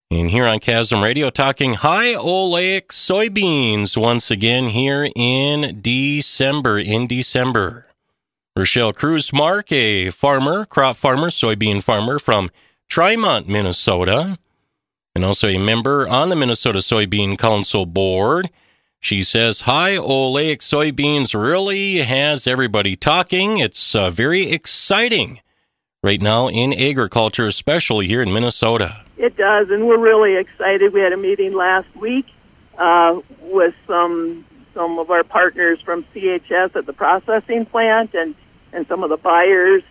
And here on Chasm Radio, talking high oleic soybeans once again here in December. Rochelle Cruz-Mark, a farmer, crop farmer, soybean farmer from Trimont, Minnesota, and also a member on the Minnesota Soybean Council Board. She says high oleic soybeans really has everybody talking. It's very exciting right now in agriculture, especially here in Minnesota. It does, and we're really excited. We had a meeting last week with some of our partners from CHS at the processing plant and some of the buyers,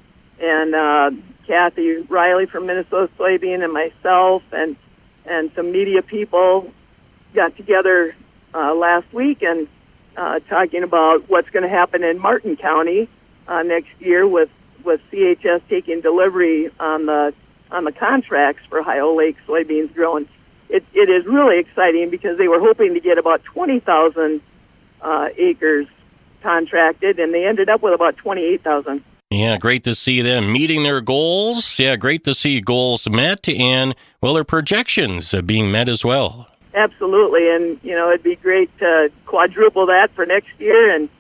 and Kathy Riley from Minnesota Soybean and myself and some media people got together last week and talking about what's going to happen in Martin County next year with CHS taking delivery on the contracts for high oleic soybeans grown. It is really exciting because they were hoping to get about 20,000 acres contracted, and they ended up with about 28,000. Yeah, great to see them meeting their goals. Yeah, great to see goals met and, well, their projections being met as well. Absolutely, and, it'd be great to quadruple that for next year, and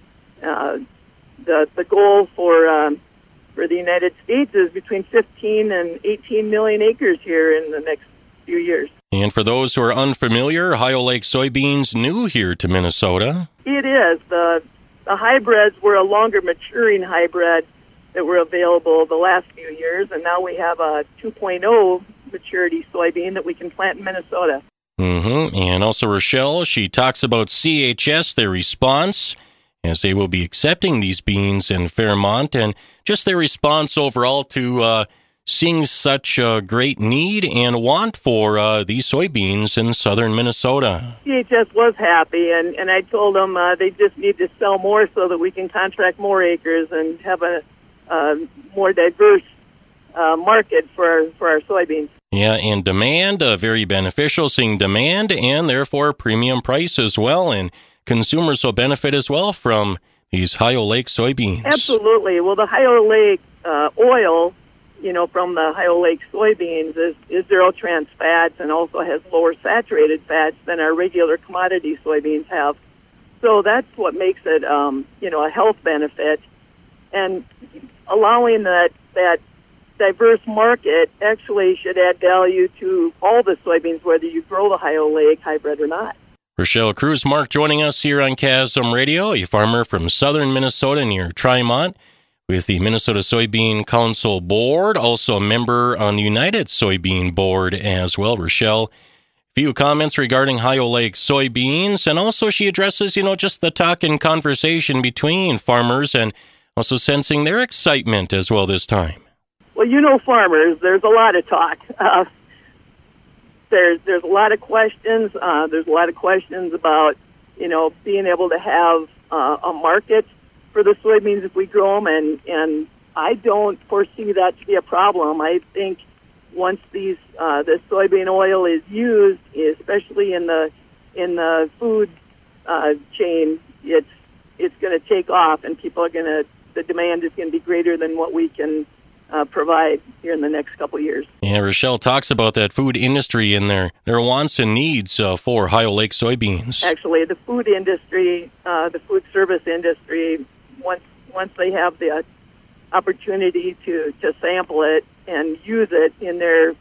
the goal for the United States is between 15 and 18 million acres here in the next few years. And for those who are unfamiliar, high oleic soybeans new here to Minnesota. It is. The hybrids were a longer maturing hybrid that were available the last few years, and now we have a 2.0 maturity soybean that we can plant in Minnesota. And also Rochelle, she talks about CHS, their response, as they will be accepting these beans in Fairmont, and just their response overall to seeing such a great need and want for these soybeans in southern Minnesota. CHS was happy, and I told them they just need to sell more so that we can contract more acres and have a more diverse market for our soybeans. Yeah, and demand, very beneficial, seeing demand and therefore premium price as well, and consumers will benefit as well from these high oleic soybeans. Absolutely. Well, the high oleic oil, from the high oleic soybeans is zero trans fats and also has lower saturated fats than our regular commodity soybeans have. So that's what makes it, a health benefit. And allowing that diverse market actually should add value to all the soybeans, whether you grow the high oleic hybrid or not. Rochelle Cruz-Mark joining us here on Chasm Radio, a farmer from southern Minnesota near Trimont with the Minnesota Soybean Council Board, also a member on the United Soybean Board as well. Rochelle, a few comments regarding high oleic soybeans, and also she addresses, just the talk and conversation between farmers and also sensing their excitement as well this time. Well, farmers, there's a lot of talk. There's a lot of questions. There's a lot of questions about, being able to have a market for the soybeans if we grow them, and I don't foresee that to be a problem. I think once this soybean oil is used, especially in the food chain, it's going to take off, and the demand is going to be greater than what we can provide here in the next couple of years. Yeah, Rochelle talks about that food industry and their wants and needs for high oleic soybeans. Actually, the food industry, the food service industry, once they have the opportunity to sample it and use it in their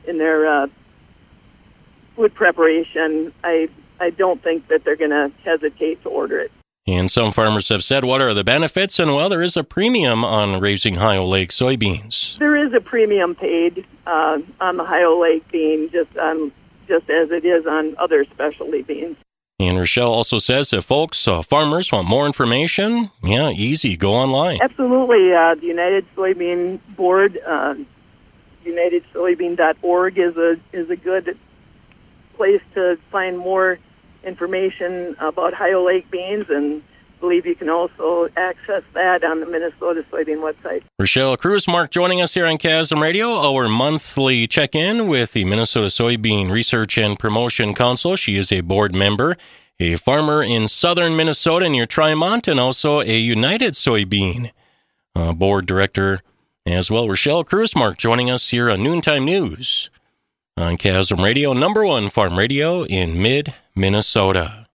food preparation, I don't think that they're going to hesitate to order it. And some farmers have said, what are the benefits? And, well, there is a premium on raising high oleic soybeans. There is a premium paid on the high oleic bean, just as it is on other specialty beans. And Rochelle also says if farmers want more information, easy, go online. Absolutely. The United Soybean Board, unitedsoybean.org is a good place to find more information about high oleic beans, and I believe you can also access that on the Minnesota Soybean website. Rochelle Cruz-Mark joining us here on Chasm Radio, our monthly check-in with the Minnesota Soybean Research and Promotion Council. She is a board member, a farmer in southern Minnesota near Trimont, and also a United Soybean board director as well. Rochelle Cruz-Mark joining us here on Noontime News on Chasm Radio, #1 farm radio in mid-Minnesota.